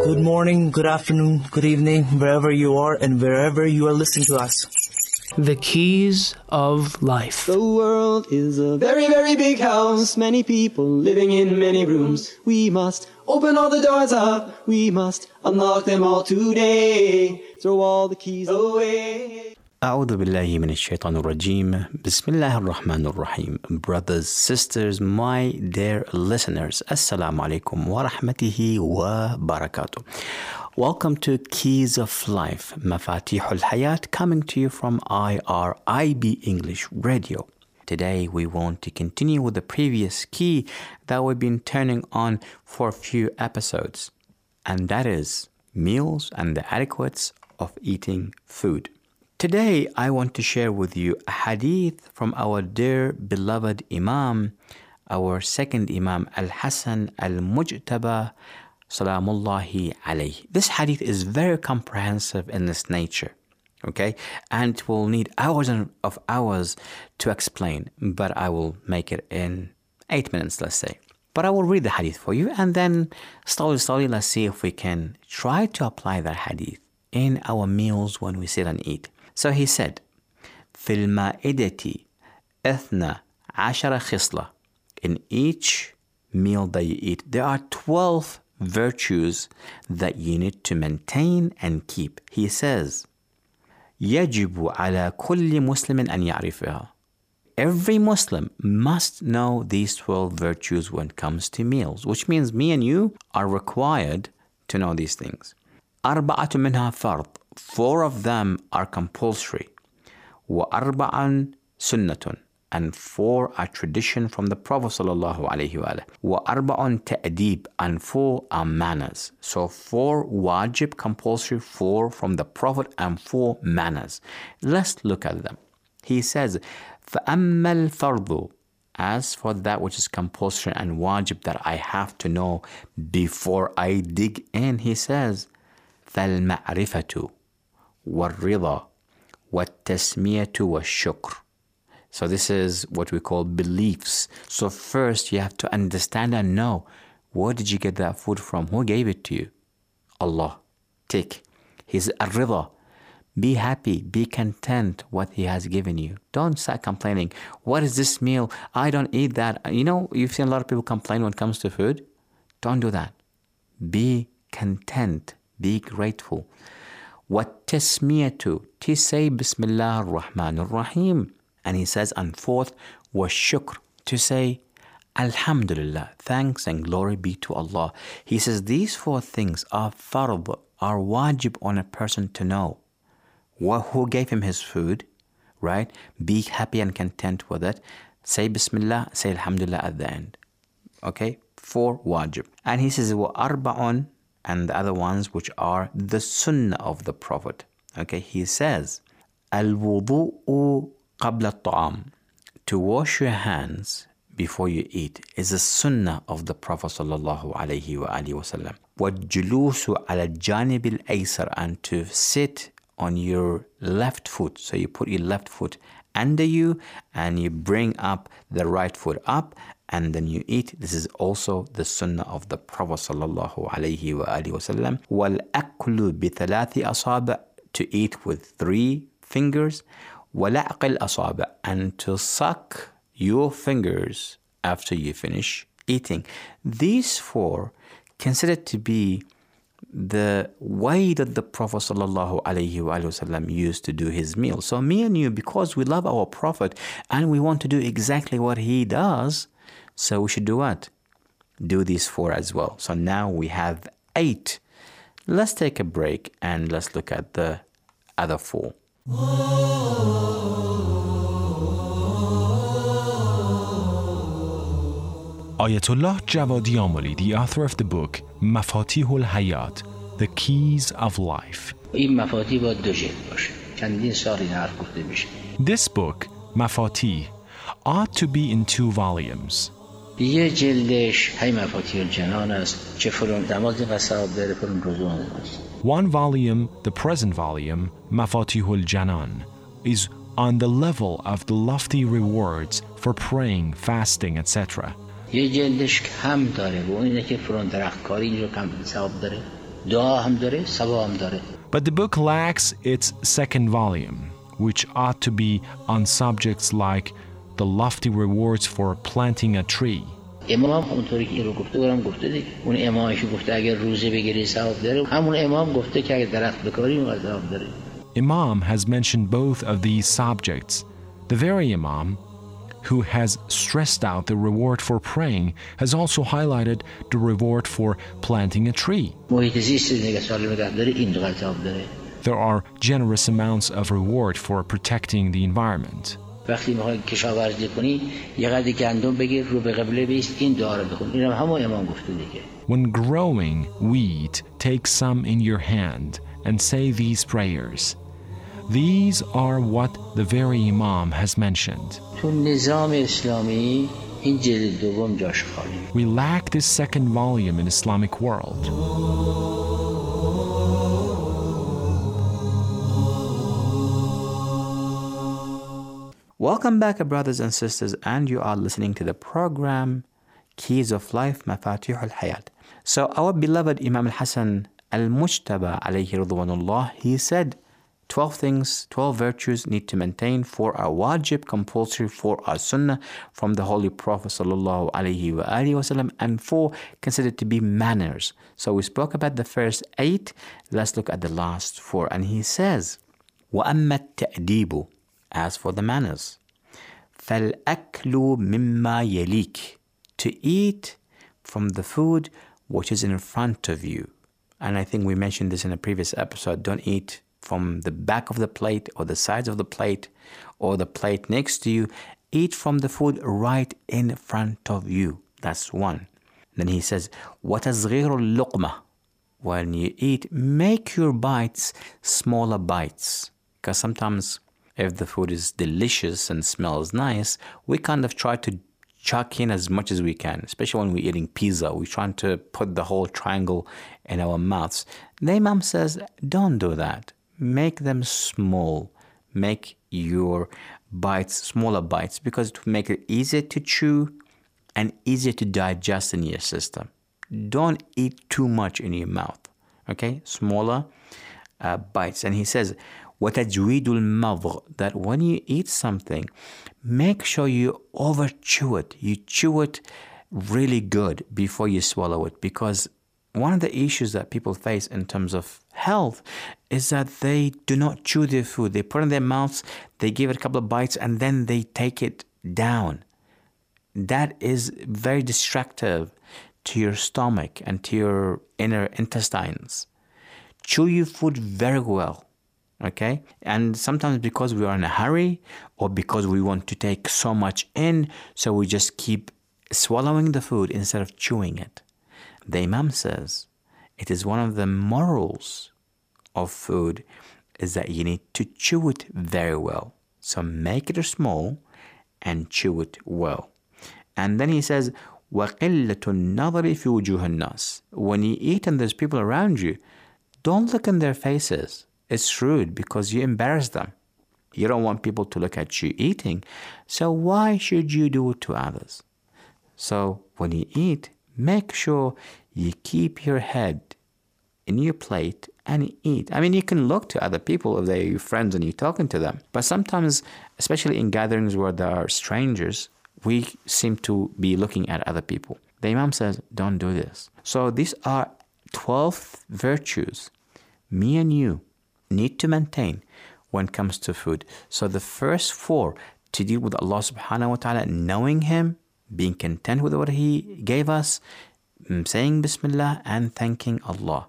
Good morning, good afternoon, good evening, wherever you are and wherever you are listening to us. The keys of life. The world is a very, very big house. Many people living in many rooms. We must open all the doors up. We must unlock them all today. Throw all the keys away. أعوذ بالله من الشيطان الرجيم. بسم الله الرحمن الرحيم. Brothers, sisters, my dear listeners, Assalamu alaikum wa rahmatihi wa barakatuh. Welcome to Keys of Life, Mafatihul Hayat, coming to you from IRIB English Radio. Today we want to continue with the previous key that we've been turning on for a few episodes, and that is meals and the adequates of eating food. Today, I want to share with you a hadith from our dear beloved Imam, our second Imam, Al-Hasan Al-Mujtaba, Salamullahi alayhi. This hadith is very comprehensive in its nature, okay? And it will need hours of hours to explain, but I will make it in 8 minutes, let's say. But I will read the hadith for you, and then slowly, let's see if we can try to apply that hadith in our meals when we sit and eat. So he said, في المائدة 12 خصلة. In each meal that you eat, there are 12 virtues that you need to maintain and keep. He says, يجب على كل مسلم أن يعرفها. Every Muslim must know these 12 virtues when it comes to meals, which means me and you are required to know these things. 4 منها فرض. 4 of them are compulsory. وأربع سنة. And 4 are tradition from the Prophet sallallahu alaihi wasallam. وأربع تأديب. And 4 are manners. So 4 wajib, compulsory, 4 from the Prophet, and 4 manners. Let's look at them. He says, فأما الفرض. As for that which is compulsory and wajib that I have to know before I dig in, he says, فالمعرفة والرضا والتسمية والشكر. So this is what we call beliefs. So first you have to understand and know, where did you get that food from? Who gave it to you? Allah. Take. He's الرضا. Be happy, be content what He has given you. Don't start complaining. What is this meal? I don't eat that. You know, you've seen a lot of people complain when it comes to food. Don't do that. Be content. Be grateful. وَالتَّسْمِيَةُ, to say Bismillah ar-Rahman ar-Rahim. And he says, and fourth, وَالشُّكْر, to say Alhamdulillah, thanks and glory be to Allah. He says these 4 things are fard, are wajib on a person to know. Who gave him his food, right? Be happy and content with it. Say Bismillah, say Alhamdulillah at the end. Okay? 4 wajib. And he says, وَأَرْبَعٌ, and the other ones which are the sunnah of the Prophet. Okay, he says, الوضوء قبل الطعام, to wash your hands before you eat is a sunnah of the Prophet sallallahu alaihi wasallam. والجلوس على الجانب الأيسر, and to sit on your left foot. So you put your left foot under you and you bring up the right foot up, and then you eat. This is also the sunnah of the Prophet sallallahu alaihi wasallam. وَالْأَكْلُ بِثَلَاثِ أَصَابِعٍ, to eat with 3 fingers. وَلَعْقِ الْأَصَابِعِ, and to suck your fingers after you finish eating. These 4 considered to be the way that the Prophet sallallahu alaihi wasallam used to do his meal. So me and you, because we love our Prophet and we want to do exactly what he does, so we should do what? Do these 4 as well. So now we have 8. Let's take a break and let's look at the other 4. Ayatollah Javadi Amoli, the author of the book Mafatihul Hayat, The Keys of Life. This book, Mafatih, ought to be in 2 volumes. یه جلدش هی مفاتیح الجنان است که فرون دماغ قصاب داره فرون رزوان است. One volume, the present volume, Mafatihul Janan, is on the level of the lofty rewards for praying, fasting, etc. یه جلدش کم داره و اون اینه که فرون درختکاری اینجا کم ثواب داره. دعا هم داره، ثواب هم داره. But the book lacks its second volume, which ought to be on subjects like the lofty rewards for planting a tree. امام هم اونطوری که این رو گفته برام گفته دیگه. اون امامش گفته اگر روزه بگیری ثواب داره، همون امام گفته که اگر درخت بکاری اون ثواب داره. Imam has mentioned both of these subjects. The very Imam who has stressed out the reward for praying has also highlighted the reward for planting a tree. محیط زیست نگه سالم نگه داره، این دو ثواب داره. There are generous amounts of reward for protecting the environment. وقتی میخوای کشاورزی کنی یه قدر گندم بگیر رو به قبله بیست، این دعا رو بخون. اینم همون امام گفته دیگه. When growing wheat, take some in your hand and say these prayers. These are what the very Imam has mentioned. تو نظام اسلامی این جلد دوم جاش خالی. We lack this second volume in Islamic world. Welcome back, brothers and sisters, and you are listening to the program Keys of Life, Mafatih al-Hayat. So our beloved Imam al-Hasan al-Mujtaba alayhi ridwanullah, he said 12 things, 12 virtues need to maintain for our wajib, compulsory for our sunnah from the Holy Prophet sallallahu alayhi wa alihi wasallam, and 4 considered to be manners. So we spoke about the first 8. Let's look at the last 4. And he says, وَأَمَّا التَّأْدِيبُ, as for the manners, فَالْأَكْلُ مِمَّا يَلِيكِ, to eat from the food which is in front of you. And I think we mentioned this in a previous episode. Don't eat from the back of the plate or the sides of the plate or the plate next to you. Eat from the food right in front of you. That's 1. Then he says, وَتَصْغِيرُ اللُّقْمَةِ, when you eat, make your bites smaller bites. Because sometimes if the food is delicious and smells nice, we kind of try to chuck in as much as we can, especially when we're eating pizza. We're trying to put the whole triangle in our mouths. The Imam says, don't do that. Make them small. Make your bites smaller bites, because to make it easier to chew and easier to digest in your system. Don't eat too much in your mouth. Okay? Smaller bites. And he says, وَتَجْوِيدُ الْمَضْغ, that when you eat something, make sure you over-chew it. You chew it really good before you swallow it, because one of the issues that people face in terms of health is that they do not chew their food. They put it in their mouths, they give it a couple of bites, and then they take it down. That is very distractive to your stomach and to your inner intestines. Chew your food very well. Okay? And sometimes because we are in a hurry or because we want to take so much in, so we just keep swallowing the food instead of chewing it. The Imam says it is one of the morals of food is that you need to chew it very well. So make it small and chew it well. And then he says, وَقِلَّةُ النَّظَرِ فِي وُجُوهِ النَّاسِ, when you eat and there's people around you, don't look in their faces. It's rude because you embarrass them. You don't want people to look at you eating. So why should you do it to others? So when you eat, make sure you keep your head in your plate and eat. I mean, you can look to other people if they're your friends and you're talking to them. But sometimes, especially in gatherings where there are strangers, we seem to be looking at other people. The Imam says, don't do this. So these are 12 virtues me and you need to maintain when it comes to food. So the first 4, to deal with Allah subhanahu wa ta'ala, knowing Him, being content with what He gave us, saying Bismillah, and thanking Allah.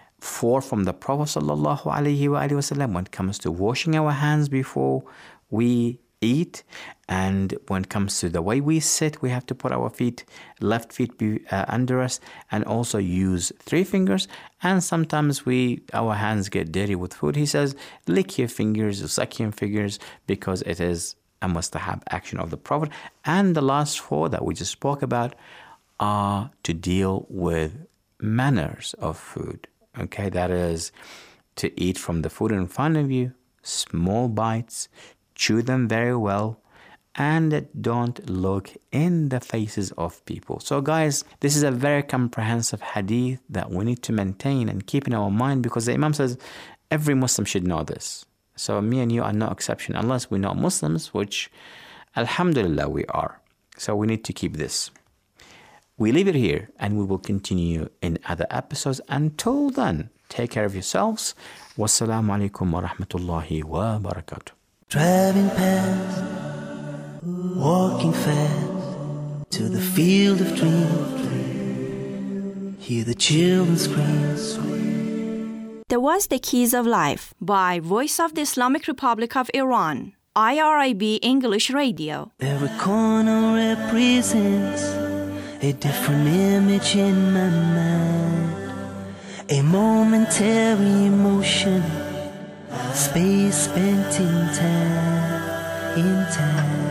4 from the Prophet sallallahu alaihi wasallam when it comes to washing our hands before we eat, and when it comes to the way we sit, we have to put our left feet under us, and also use 3 fingers. And sometimes our hands get dirty with food. He says, lick your fingers, suck your fingers, because it is a mustahab action of the Prophet. And the last 4 that we just spoke about are to deal with manners of food. Okay, that is to eat from the food in front of you, small bites, chew them very well, and don't look in the faces of people. So guys, this is a very comprehensive hadith that we need to maintain and keep in our mind, because the Imam says every Muslim should know this. So me and you are no exception, unless we're not Muslims, which alhamdulillah we are. So we need to keep this. We leave it here and we will continue in other episodes. Until then, take care of yourselves. Wassalamu alaikum wa rahmatullahi wa barakatuh. Driving past, walking fast to the field of dreams. Hear the children scream. That was The Keys of Life by Voice of the Islamic Republic of Iran, IRIB English Radio. Every corner represents a different image in my mind. A momentary emotion, space spent in time.